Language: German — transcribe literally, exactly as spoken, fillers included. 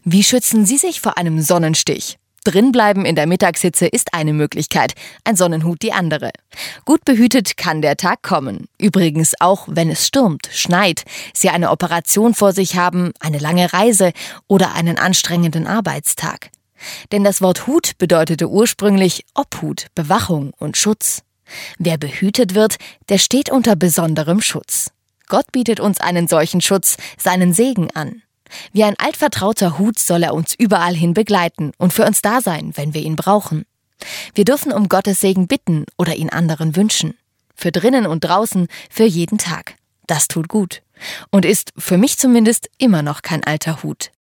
Wie schützen Sie sich vor einem Sonnenstich? Drinbleiben in der Mittagshitze ist eine Möglichkeit, ein Sonnenhut die andere. Gut behütet kann der Tag kommen. Übrigens auch, wenn es stürmt, schneit, Sie eine Operation vor sich haben, eine lange Reise oder einen anstrengenden Arbeitstag. Denn das Wort Hut bedeutete ursprünglich Obhut, Bewachung und Schutz. Wer behütet wird, der steht unter besonderem Schutz. Gott bietet uns einen solchen Schutz, seinen Segen an. Wie ein altvertrauter Hut soll er uns überall hin begleiten und für uns da sein, wenn wir ihn brauchen. Wir dürfen um Gottes Segen bitten oder ihn anderen wünschen. Für drinnen und draußen, für jeden Tag. Das tut gut. Und ist, für mich zumindest, immer noch kein alter Hut.